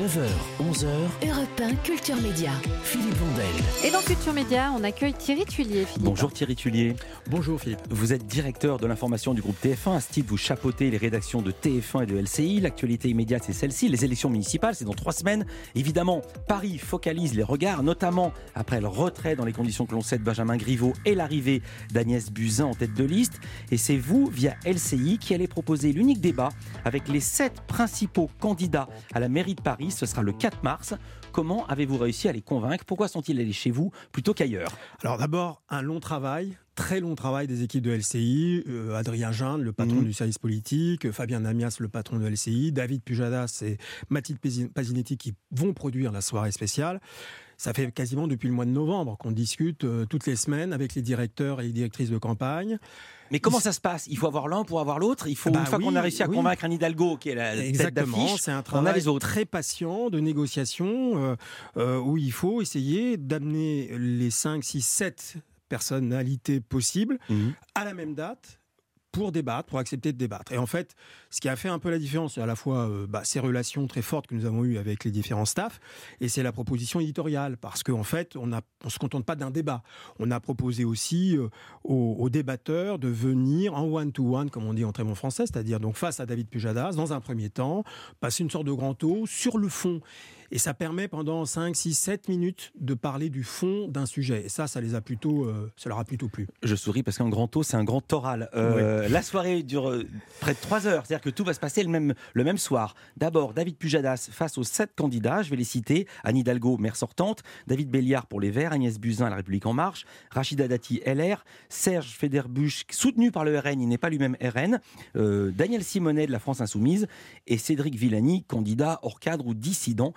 9h, 11h, Europe 1 Culture Média. Philippe Vandel. Et dans Culture Média, on accueille Thierry Tullier. Philippe. Bonjour Thierry Tullier. Bonjour Philippe. Vous êtes directeur de l'information du groupe TF1. À ce titre, vous chapeautez les rédactions de TF1 et de LCI. L'actualité immédiate, c'est celle-ci. Les élections municipales, c'est dans 3 semaines. Évidemment, Paris focalise les regards, notamment après le retrait dans les conditions que l'on sait de Benjamin Griveaux et l'arrivée d'Agnès Buzyn en tête de liste. Et c'est vous, via LCI, qui allez proposer l'unique débat avec les 7 principaux candidats à la mairie de Paris. Ce sera le 4 mars. Comment avez-vous réussi à les convaincre ? Pourquoi sont-ils allés chez vous plutôt qu'ailleurs ? Alors d'abord, un long travail, très long travail des équipes de LCI, Adrien Jeanne, le patron du service politique, Fabien Namias, le patron de LCI, David Pujadas et Mathilde Pasinetti qui vont produire la soirée spéciale. Ça fait quasiment depuis le mois de novembre qu'on discute toutes les semaines avec les directeurs et les directrices de campagne. Mais comment ça se passe ? Il faut avoir l'un pour avoir l'autre ? Il faut, une fois qu'on a réussi à convaincre Anne Hidalgo, qui est la tête d'affiche, c'est un travail très patient de négociation où il faut essayer d'amener les 5, 6, 7 personnalités possibles à la même date pour débattre, pour accepter de débattre. Et en fait, ce qui a fait un peu la différence, c'est à la fois ces relations très fortes que nous avons eues avec les différents staffs, et c'est la proposition éditoriale, parce qu'en fait, on ne se contente pas d'un débat. On a proposé aussi aux débatteurs de venir en one-to-one, comme on dit en très bon français, c'est-à-dire donc face à David Pujadas, dans un premier temps, passer une sorte de grand tour sur le fond. Et ça permet pendant 5, 6, 7 minutes de parler du fond d'un sujet. Et ça leur a plutôt plu. Je souris parce qu'un grand taux, c'est un grand oral. La soirée dure près de 3 heures, c'est-à-dire que tout va se passer le même soir. D'abord, David Pujadas face aux 7 candidats, je vais les citer. Anne Hidalgo, maire sortante, David Béliard pour les Verts, Agnès Buzyn à La République En Marche, Rachida Dati, LR, Serge Federbusch, soutenu par le RN, il n'est pas lui-même RN, Daniel Simonet de la France Insoumise et Cédric Villani, candidat hors cadre ou dissident.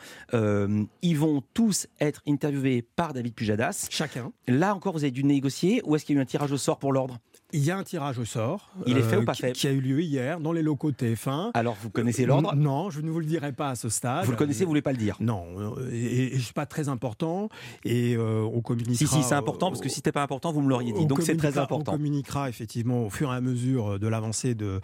Ils vont tous être interviewés par David Pujadas. Chacun. Là encore, vous avez dû négocier ou est-ce qu'il y a eu un tirage au sort pour l'ordre ? Il y a un tirage au sort. Il est fait ou pas fait ? Qui a eu lieu hier dans les locaux de TF1. Alors, vous connaissez l'ordre ? Non, je ne vous le dirai pas à ce stade. Vous le connaissez, vous ne voulez pas le dire ? Non, et je ne suis pas très important. Et on communiquera... Si, c'est important, parce que si ce n'était pas important, vous me l'auriez dit. Donc c'est très important. On communiquera effectivement au fur et à mesure de l'avancée de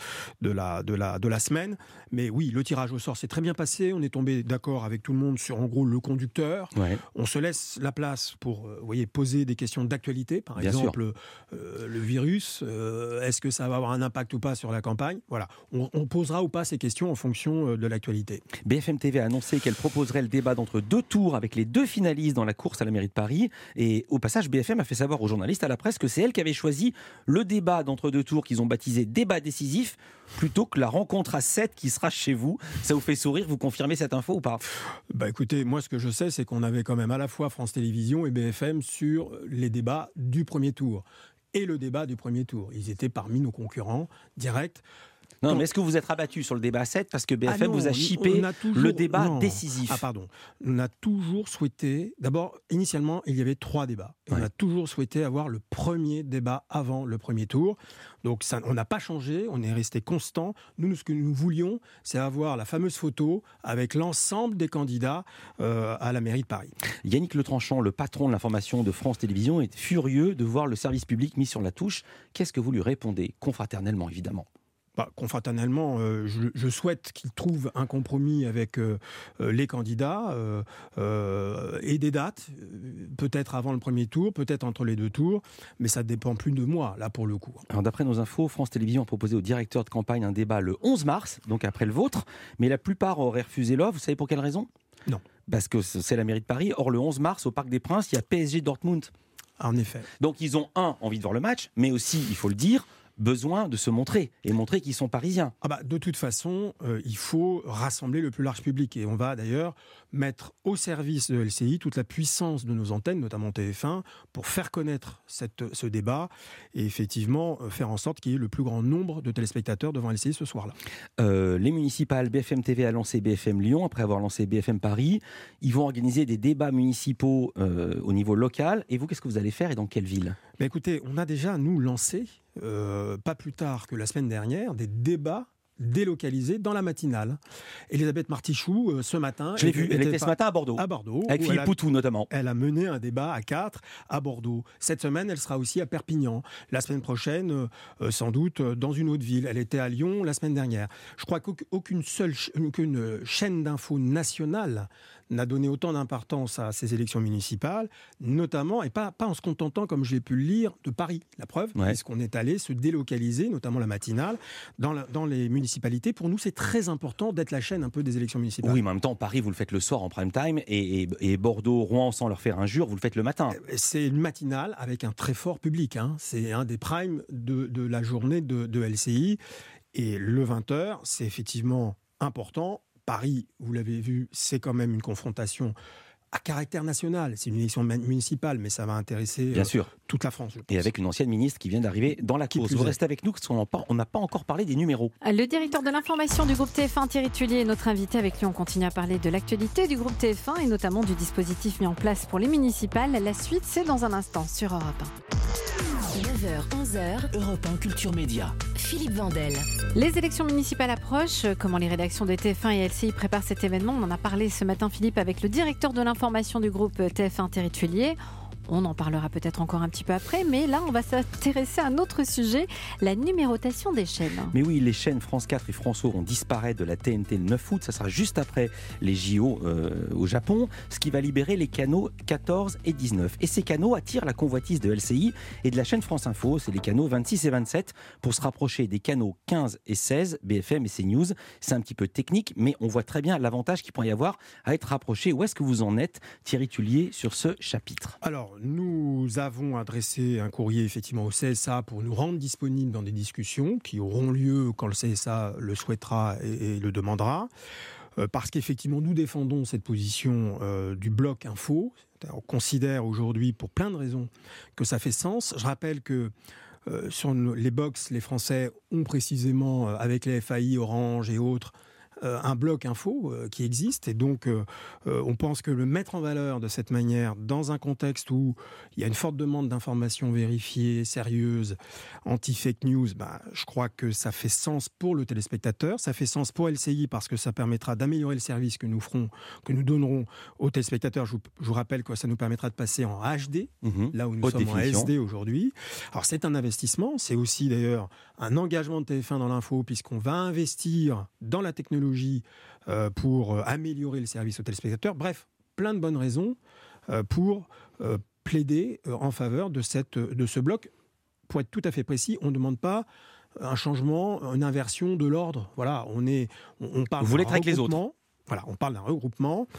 la semaine. Mais oui, le tirage au sort s'est très bien passé. On est tombé d'accord avec tout le monde sur, en gros, le conducteur. Ouais. On se laisse la place pour poser des questions d'actualité. Par exemple, le virus. Est-ce que ça va avoir un impact ou pas sur la campagne ? Voilà, on posera ou pas ces questions en fonction de l'actualité. BFM TV a annoncé qu'elle proposerait le débat d'entre 2 tours avec les 2 finalistes dans la course à la mairie de Paris. Et au passage, BFM a fait savoir aux journalistes, à la presse, que c'est elle qui avait choisi le débat d'entre 2 tours qu'ils ont baptisé débat décisif plutôt que la rencontre à 7 qui sera chez vous. Ça vous fait sourire ? Vous confirmez cette info ou pas ? Écoutez, moi ce que je sais, c'est qu'on avait quand même à la fois France Télévisions et BFM sur les débats du premier tour. Et le débat du premier tour. Ils étaient parmi nos concurrents directs. Non, mais est-ce que vous êtes rabattu sur le débat 7 parce que BFM vous a chippé le débat décisif ? On a toujours souhaité... D'abord, initialement, il y avait 3 débats. Et on a toujours souhaité avoir le premier débat avant le premier tour. Donc, on n'a pas changé, on est resté constant. Nous, ce que nous voulions, c'est avoir la fameuse photo avec l'ensemble des candidats à la mairie de Paris. Yannick Letranchant, le patron de l'information de France Télévisions, est furieux de voir le service public mis sur la touche. Qu'est-ce que vous lui répondez ? Confraternellement, évidemment. Confraternellement, je souhaite qu'ils trouvent un compromis avec les candidats et des dates, peut-être avant le premier tour, peut-être entre les 2 tours, mais ça ne dépend plus de moi, là, pour le coup. Alors, d'après nos infos, France Télévisions a proposé au directeur de campagne un débat le 11 mars, donc après le vôtre, mais la plupart auraient refusé l'offre. Vous savez pour quelle raison ? Non. Parce que c'est la mairie de Paris. Or, le 11 mars, au Parc des Princes, il y a PSG Dortmund. En effet. Donc, ils ont envie de voir le match, mais aussi, il faut le dire, besoin de se montrer et montrer qu'ils sont parisiens. De toute façon, il faut rassembler le plus large public et on va d'ailleurs mettre au service de LCI toute la puissance de nos antennes, notamment TF1, pour faire connaître ce débat et effectivement faire en sorte qu'il y ait le plus grand nombre de téléspectateurs devant LCI ce soir-là. Les municipales, BFM TV a lancé BFM Lyon après avoir lancé BFM Paris. Ils vont organiser des débats municipaux au niveau local. Et vous, qu'est-ce que vous allez faire et dans quelle ville ? Écoutez, on a déjà, nous, lancé, pas plus tard que la semaine dernière, des débats délocalisés dans la matinale. Elisabeth Martichoux, ce matin... Je l'ai vu, elle était ce matin à Bordeaux. Avec Philippe Poutou notamment. Elle a mené un débat à 4 à Bordeaux. Cette semaine, elle sera aussi à Perpignan. La semaine prochaine, sans doute, dans une autre ville. Elle était à Lyon la semaine dernière. Je crois qu'aucune chaîne d'infos nationale n'a donné autant d'importance à ces élections municipales, notamment, et pas en se contentant, comme j'ai pu le lire, de Paris. La preuve, puisqu'on est allé se délocaliser, notamment la matinale, dans les municipalités. Pour nous, c'est très important d'être la chaîne un peu des élections municipales. Oui, mais en même temps, Paris, vous le faites le soir en prime time, et Bordeaux, Rouen, sans leur faire injure, vous le faites le matin. C'est une matinale avec un très fort public. C'est un des primes de la journée de LCI. Et le 20h, c'est effectivement important. Paris, vous l'avez vu, c'est quand même une confrontation à caractère national. C'est une élection municipale, mais ça va intéresser bien sûr toute la France. Et avec une ancienne ministre qui vient d'arriver dans la course. Vous restez avec nous, parce qu'on n'a pas encore parlé des numéros. Le directeur de l'information du groupe TF1, Thierry Tullier, est notre invité. Avec lui, on continue à parler de l'actualité du groupe TF1 et notamment du dispositif mis en place pour les municipales. La suite, c'est dans un instant sur Europe 9h, 11h, Europe 1 Culture Média. Philippe Vandel. Les élections municipales approchent. Comment les rédactions de TF1 et LCI préparent cet événement? On en a parlé ce matin, Philippe, avec le directeur de l'information du groupe TF1, Thierry Tullier. On en parlera peut-être encore un petit peu après, mais là, on va s'intéresser à un autre sujet, la numérotation des chaînes. Mais oui, les chaînes France 4 et France O vont disparaître de la TNT le 9 août. Ça sera juste après les JO au Japon, ce qui va libérer les canaux 14 et 19. Et ces canaux attirent la convoitise de LCI et de la chaîne France Info. C'est les canaux 26 et 27 pour se rapprocher des canaux 15 et 16, BFM et CNews. C'est un petit peu technique, mais on voit très bien l'avantage qu'il pourrait y avoir à être rapproché. Où est-ce que vous en êtes, Thierry Tullier, sur ce chapitre? Alors, nous avons adressé un courrier effectivement au CSA pour nous rendre disponibles dans des discussions qui auront lieu quand le CSA le souhaitera et le demandera. Parce qu'effectivement, nous défendons cette position du bloc info. On considère aujourd'hui, pour plein de raisons, que ça fait sens. Je rappelle que sur les box, les Français ont précisément, avec les FAI, Orange et autres, un bloc info qui existe, et donc on pense que le mettre en valeur de cette manière dans un contexte où il y a une forte demande d'informations vérifiées, sérieuses, anti-fake news, je crois que ça fait sens pour le téléspectateur, ça fait sens pour LCI parce que ça permettra d'améliorer le service que nous donnerons aux téléspectateurs. Je vous rappelle que ça nous permettra de passer en HD, là où nous sommes en SD aujourd'hui. Alors c'est un investissement, c'est aussi d'ailleurs un engagement de TF1 dans l'info, puisqu'on va investir dans la technologie pour améliorer le service aux téléspectateurs. Bref, plein de bonnes raisons pour plaider en faveur de ce bloc. Pour être tout à fait précis, on ne demande pas un changement, une inversion de l'ordre. Voilà, on parle Vous voulez être avec les autres. Voilà, on parle d'un regroupement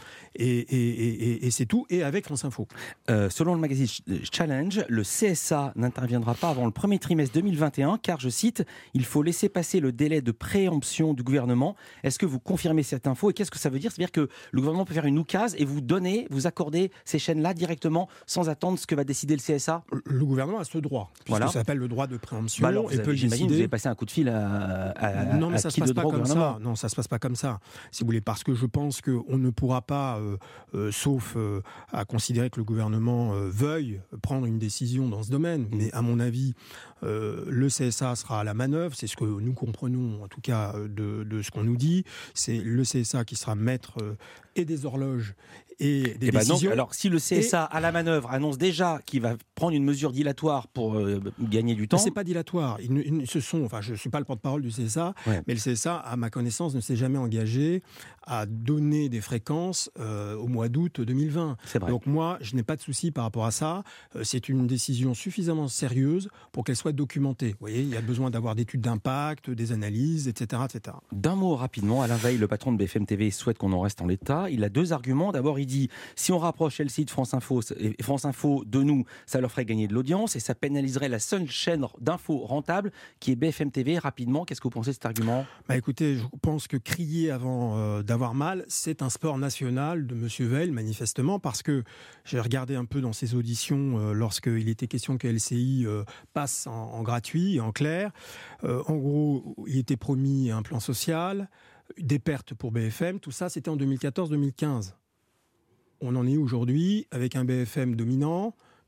et c'est tout, et avec France Info. Selon le magazine Challenge, le CSA n'interviendra pas avant le premier trimestre 2021, car, je cite, il faut laisser passer le délai de préemption du gouvernement. Est-ce que vous confirmez cette info et qu'est-ce que ça veut dire? C'est-à-dire que le gouvernement peut faire une oukase et vous accorder ces chaînes-là directement sans attendre ce que va décider le CSA? Le gouvernement a ce droit, puisque ça s'appelle le droit de préemption. Alors, j'imagine que vous avez passé un coup de fil non, mais ça se passe pas comme ça. Non, ça se passe pas comme ça. Si vous voulez, parce que je pense qu'on ne pourra pas, sauf à considérer que le gouvernement veuille prendre une décision dans ce domaine. Mais à mon avis, le CSA sera à la manœuvre. C'est ce que nous comprenons, en tout cas, de ce qu'on nous dit. C'est le CSA qui sera maître et des horloges et des décisions. Donc, alors, si le CSA à la manœuvre annonce déjà qu'il va prendre une mesure dilatoire pour gagner du temps... C'est pas dilatoire. Je ne suis pas le porte-parole du CSA, mais le CSA, à ma connaissance, ne s'est jamais engagé à donner des fréquences au mois d'août 2020. C'est vrai. Donc moi, je n'ai pas de souci par rapport à ça. C'est une décision suffisamment sérieuse pour qu'elle soit documentée. Vous voyez, il y a besoin d'avoir d'études d'impact, des analyses, etc., etc. D'un mot rapidement, Alain Veil, le patron de BFM TV, souhaite qu'on en reste en l'état. Il a deux arguments. D'abord, il dit, si on rapproche LCI de France Info et France Info de nous, ça leur ferait gagner de l'audience et ça pénaliserait la seule chaîne d'info rentable qui est BFM TV. Rapidement, qu'est-ce que vous pensez de cet argument? Écoutez, je pense que crier avant d'avoir mal, c'est un sport national de M. Veil, manifestement, parce que j'ai regardé un peu dans ses auditions lorsqu'il était question que LCI passe en gratuit et en clair. En gros, il était promis un plan social, des pertes pour BFM, tout ça, c'était en 2014-2015. On en est aujourd'hui avec un BFM dominant,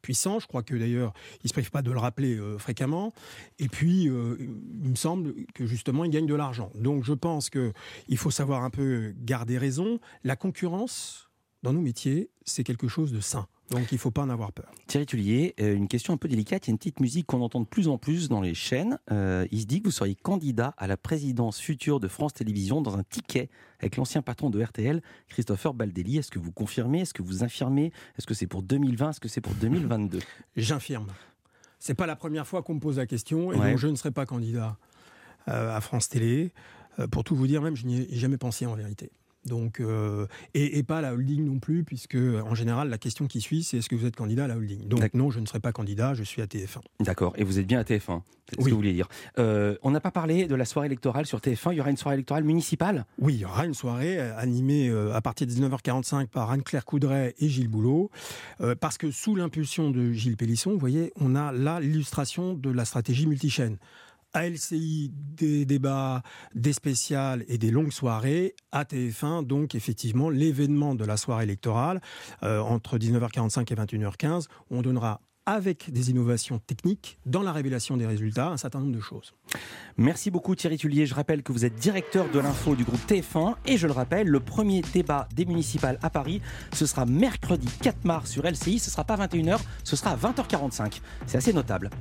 puissant. Je crois que d'ailleurs, il ne se prive pas de le rappeler fréquemment. Et puis, il me semble que justement, il gagne de l'argent. Donc, je pense qu'il faut savoir un peu garder raison. La concurrence, dans nos métiers, c'est quelque chose de sain. Donc, il ne faut pas en avoir peur. Thierry Tullier, une question un peu délicate. Il y a une petite musique qu'on entend de plus en plus dans les chaînes. Il se dit que vous seriez candidat à la présidence future de France Télévisions dans un ticket avec l'ancien patron de RTL, Christopher Baldelli. Est-ce que vous confirmez? Est-ce que vous infirmez? Est-ce que c'est pour 2020? Est-ce que c'est pour 2022? J'infirme. Ce n'est pas la première fois qu'on me pose la question. Et donc, je ne serai pas candidat à France Télé. Pour tout vous dire, même, je n'y ai jamais pensé en vérité. Donc, et pas la holding non plus, puisque en général la question qui suit c'est est-ce que vous êtes candidat à la holding. Donc non, je ne serai pas candidat, je suis à TF1. D'accord, et vous êtes bien à TF1, c'est ce que vous voulez dire. On n'a pas parlé de la soirée électorale sur TF1, il y aura une soirée électorale municipale? Oui, il y aura une soirée animée à partir de 19h45 par Anne-Claire Coudray et Gilles Boulot, parce que sous l'impulsion de Gilles Pélisson, vous voyez, on a là l'illustration de la stratégie multichaîne. À LCI, des débats, des spéciales et des longues soirées. À TF1, donc effectivement, l'événement de la soirée électorale, entre 19h45 et 21h15, on donnera, avec des innovations techniques, dans la révélation des résultats, un certain nombre de choses. Merci beaucoup Thierry Tullier. Je rappelle que vous êtes directeur de l'info du groupe TF1. Et je le rappelle, le premier débat des municipales à Paris, ce sera mercredi 4 mars sur LCI. Ce ne sera pas 21h, ce sera à 20h45. C'est assez notable.